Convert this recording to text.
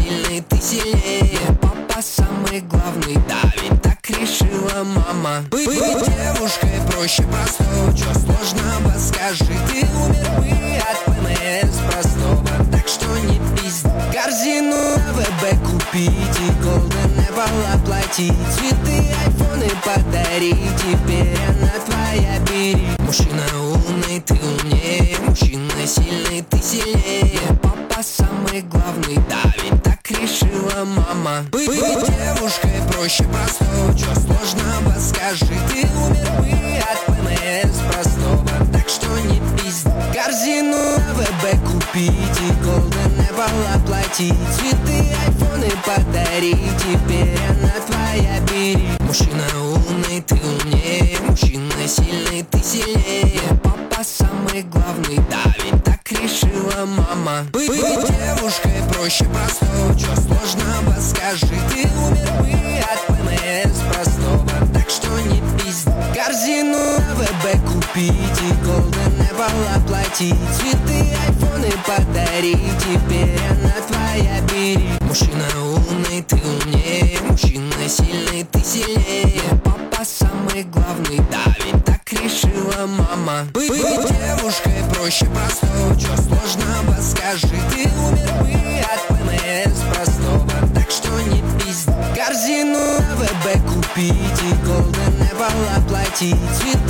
сильный, ты сильнее. Папа самый главный, да, ведь так решила мама. Быть девушкой проще простого, чё сложного, скажи. Ты умер бы от ПМС простого, так что не пизди. Корзину АВБ купить и Golden Apple оплатить. Цветы, айфоны подарить, теперь она твоя, бери. Мужчина умный, ты умнее. Мужчина сильный, ты сильнее. Папа самый главный, да, ведь так решила мама. Быть девушкой проще простого, чё сложного, скажи. Ты умер бы от ПМС простого, так что не пизди. Корзину АВБ купить и Golden Apple оплатить. Цветы, айфоны подарить, теперь она твоя, бери. Мужчина умный, ты умнее. Мужчина сильный, ты сильнее. Папа самый главный, да, ведь так решила мама. Быть девушкой проще простого, чё сложного, скажи. Ты умер бы от ПМС простого, так что не пизди. Корзину АВБ купить и Golden Apple оплатить. Цветы, айфоны подарить, теперь она твоя, бери. Мужчина умный, ты умнее. Мужчина сильный, ты сильнее. Папа самый главный, да, ведь так решила мама. Быть девушкой проще простого, чё сложного, скажи. Ты умер бы от ПМС простого, так что не пизди. Корзину АВБ купить и Golden Apple оплатить. Цветы,